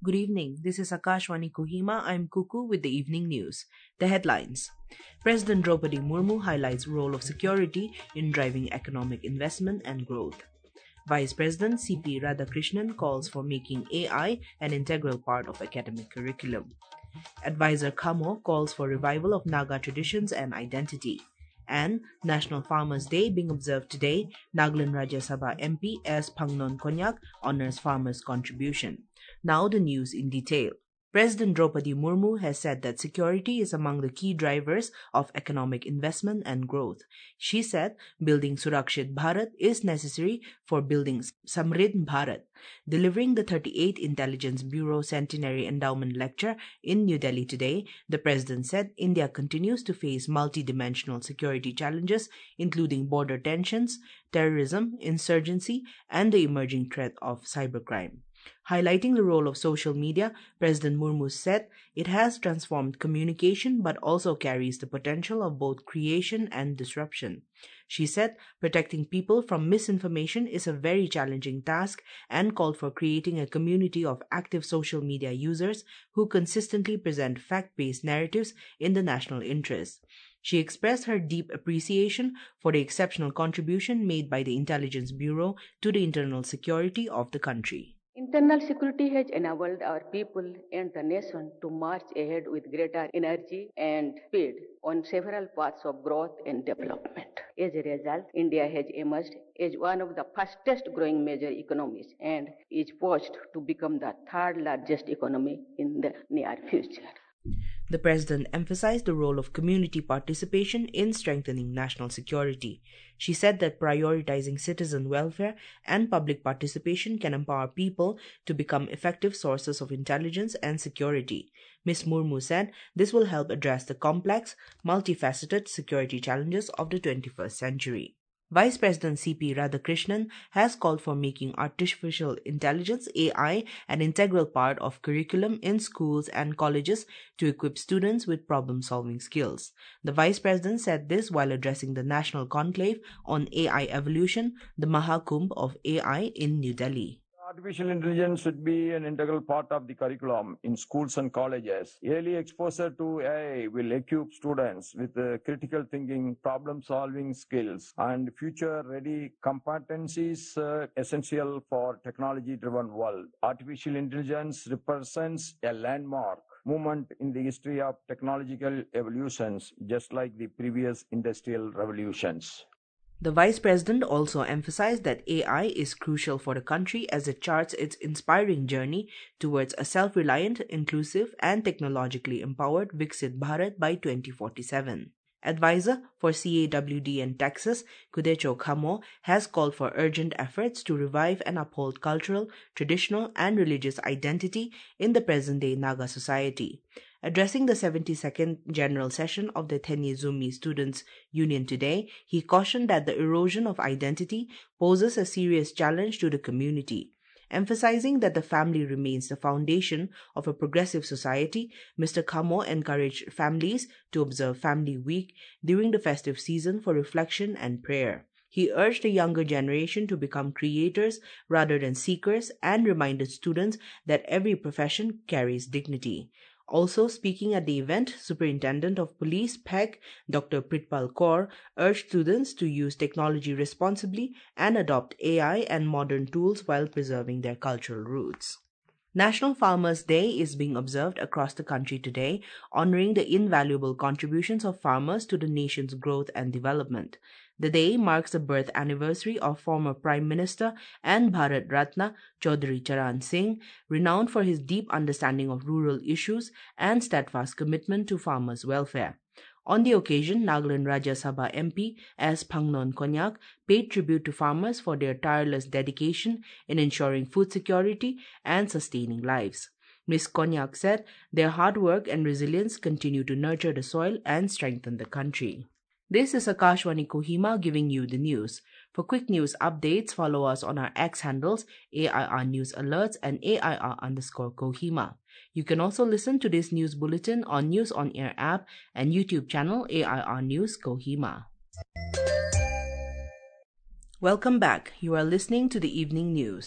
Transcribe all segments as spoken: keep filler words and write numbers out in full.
Good evening. This is Akashwani Kohima. I'm Kuku with the evening news. The headlines. President Draupadi Murmu highlights role of security in driving economic investment and growth. Vice President C P Radhakrishnan calls for making A I an integral part of academic curriculum. Advisor Kamo calls for revival of Naga traditions and identity. And National Farmers' Day being observed today, Nagaland Rajya Sabha M P S. Phangnon Konyak honors farmers' contribution. Now the news in detail. President Draupadi Murmu has said that security is among the key drivers of economic investment and growth. She said building Surakshit Bharat is necessary for building Samridh Bharat. Delivering the thirty-eighth Intelligence Bureau Centenary Endowment Lecture in New Delhi today, the President said India continues to face multidimensional security challenges, including border tensions, terrorism, insurgency, and the emerging threat of cybercrime. Highlighting the role of social media, President Murmu said it has transformed communication but also carries the potential of both creation and disruption. She said protecting people from misinformation is a very challenging task and called for creating a community of active social media users who consistently present fact-based narratives in the national interest. She expressed her deep appreciation for the exceptional contribution made by the Intelligence Bureau to the internal security of the country. Internal security has enabled our people and the nation to march ahead with greater energy and speed on several paths of growth and development. As a result, India has emerged as one of the fastest growing major economies and is poised to become the third largest economy in the near future. The President emphasized the role of community participation in strengthening national security. She said that prioritizing citizen welfare and public participation can empower people to become effective sources of intelligence and security. Miz Murmu said this will help address the complex, multifaceted security challenges of the twenty-first century. Vice President C P Radhakrishnan has called for making artificial intelligence A I an integral part of curriculum in schools and colleges to equip students with problem-solving skills. The Vice President said this while addressing the National Conclave on A I Evolution, the Mahakumbh of A I in New Delhi. Artificial intelligence should be an integral part of the curriculum in schools and colleges. Early exposure to A I will equip students with uh, critical thinking, problem-solving skills, and future-ready competencies uh, essential for technology-driven world. Artificial intelligence represents a landmark movement in the history of technological evolutions, just like the previous industrial revolutions. The Vice President also emphasized that A I is crucial for the country as it charts its inspiring journey towards a self-reliant, inclusive, and technologically empowered Viksit Bharat by twenty forty-seven. Advisor for C A W D and Texas, Kudecho Kamo, has called for urgent efforts to revive and uphold cultural, traditional, and religious identity in the present-day Naga society. Addressing the seventy-second General Session of the Tenyezumi Students' Union today, he cautioned that the erosion of identity poses a serious challenge to the community. Emphasizing that the family remains the foundation of a progressive society, Mister Kamo encouraged families to observe Family Week during the festive season for reflection and prayer. He urged the younger generation to become creators rather than seekers and reminded students that every profession carries dignity. Also speaking at the event, Superintendent of Police P E C, Doctor Pritpal Kaur, urged students to use technology responsibly and adopt A I and modern tools while preserving their cultural roots. National Farmers' Day is being observed across the country today, honoring the invaluable contributions of farmers to the nation's growth and development. The day marks the birth anniversary of former Prime Minister and Bharat Ratna Chaudhry Charan Singh, renowned for his deep understanding of rural issues and steadfast commitment to farmers' welfare. On the occasion, Nagaland Rajya Sabha M P S. Phangnon Konyak paid tribute to farmers for their tireless dedication in ensuring food security and sustaining lives. Miz Konyak said their hard work and resilience continue to nurture the soil and strengthen the country. This is Akashwani Kohima giving you the news. For quick news updates, follow us on our X handles A I R News Alerts and A I R underscore Kohima. You can also listen to this news bulletin on News on Air app and YouTube channel A I R News Kohima. Welcome back. You are listening to the evening news.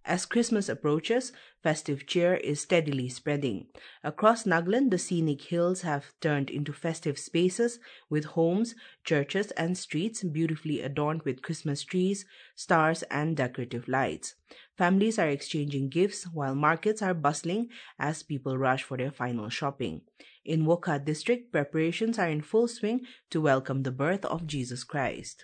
As Christmas approaches, festive cheer is steadily spreading. Across Nagaland, the scenic hills have turned into festive spaces with homes, churches, and streets beautifully adorned with Christmas trees, stars, and decorative lights. Families are exchanging gifts while markets are bustling as people rush for their final shopping. In Wokha district, preparations are in full swing to welcome the birth of Jesus Christ.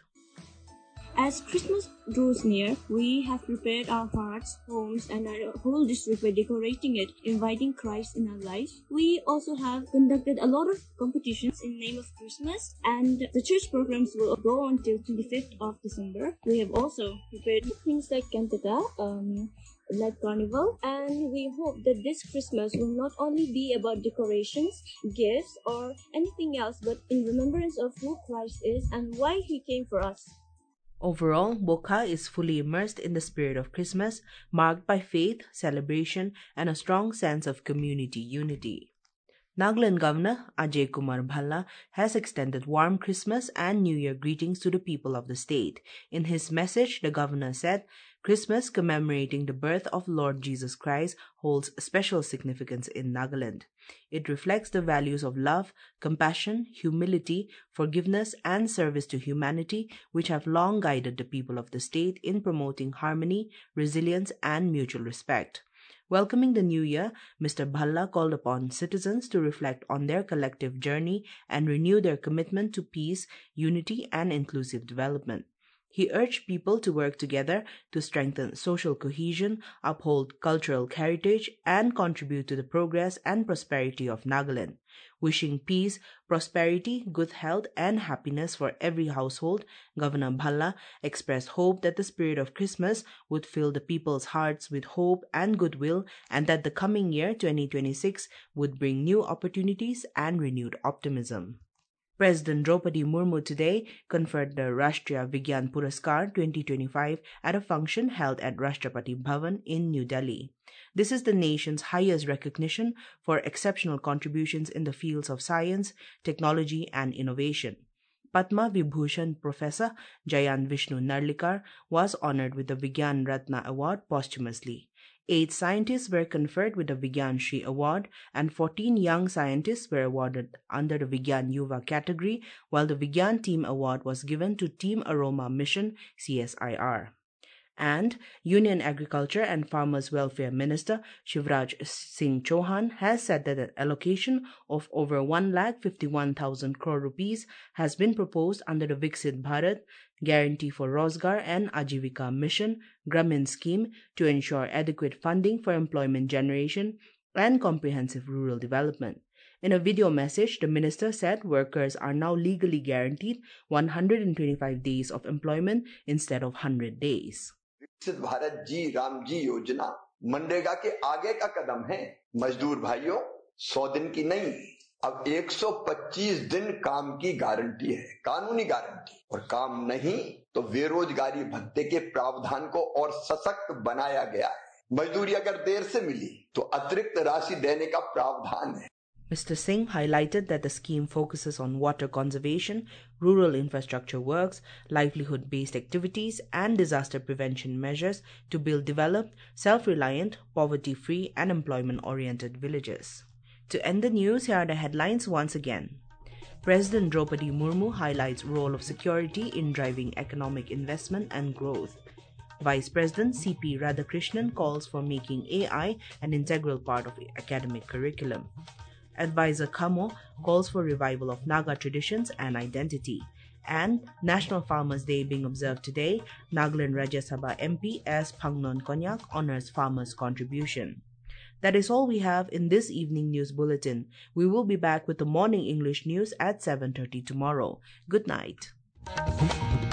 As Christmas draws near, we have prepared our hearts, homes, and our whole district by decorating it, inviting Christ in our lives. We also have conducted a lot of competitions in name of Christmas, and the church programs will go on till twenty-fifth of December. We have also prepared things like cantata, um, like carnival, and we hope that this Christmas will not only be about decorations, gifts, or anything else, but in remembrance of who Christ is and why He came for us. Overall, Wokha is fully immersed in the spirit of Christmas, marked by faith, celebration, and a strong sense of community unity. Nagaland Governor Ajay Kumar Bhalla has extended warm Christmas and New Year greetings to the people of the state. In his message, the governor said, Christmas commemorating the birth of Lord Jesus Christ holds special significance in Nagaland. It reflects the values of love, compassion, humility, forgiveness, and service to humanity, which have long guided the people of the state in promoting harmony, resilience, and mutual respect. Welcoming the new year, Mister Bhalla called upon citizens to reflect on their collective journey and renew their commitment to peace, unity, and inclusive development. He urged people to work together to strengthen social cohesion, uphold cultural heritage, and contribute to the progress and prosperity of Nagaland. Wishing peace, prosperity, good health, and happiness for every household, Governor Bhalla expressed hope that the spirit of Christmas would fill the people's hearts with hope and goodwill, and that the coming year, twenty twenty-six, would bring new opportunities and renewed optimism. President Draupadi Murmu today conferred the Rashtriya Vigyan Puraskar twenty twenty-five at a function held at Rashtrapati Bhavan in New Delhi. This is the nation's highest recognition for exceptional contributions in the fields of science, technology, and innovation. Padma Vibhushan Professor Jayan Vishnu Narlikar was honored with the Vigyan Ratna Award posthumously. Eight scientists were conferred with the Vigyan Shri Award, and fourteen young scientists were awarded under the Vigyan Yuva category, while the Vigyan Team Award was given to Team Aroma Mission C S I R. And Union Agriculture and Farmers Welfare Minister Shivraj Singh Chauhan has said that an allocation of over one lakh fifty-one thousand crore rupees has been proposed under the Viksit Bharat Guarantee for Rozgar and Ajivika Mission Gramin scheme to ensure adequate funding for employment generation and comprehensive rural development. In a video message, the minister said workers are now legally guaranteed one hundred twenty-five days of employment instead of one hundred days. विकसित भारत जी राम जी योजना मनरेगा के आगे का कदम है। मजदूर भाइयों, सौ दिन की नहीं, अब एक सौ पच्चीस दिन काम की गारंटी है, कानूनी गारंटी। और काम नहीं तो बेरोजगारी भत्ते के प्रावधान को और सशक्त बनाया गया है। मजदूरी अगर देर से मिली तो अतिरिक्त राशि देने का प्रावधान है। Mister Singh highlighted that the scheme focuses on water conservation, rural infrastructure works, livelihood-based activities, and disaster prevention measures to build developed, self-reliant, poverty-free, and employment-oriented villages. To end the news, here are the headlines once again. President Draupadi Murmu highlights role of security in driving economic investment and growth. Vice President C P Radhakrishnan calls for making A I an integral part of academic curriculum. Advisor Kamo calls for revival of Naga traditions and identity. And National Farmers' Day being observed today, Nagaland Rajya Sabha M P S Phangnon Konyak honors farmers' contribution. That is all we have in this evening news bulletin. We will be back with the morning English news at seven thirty tomorrow. Good night.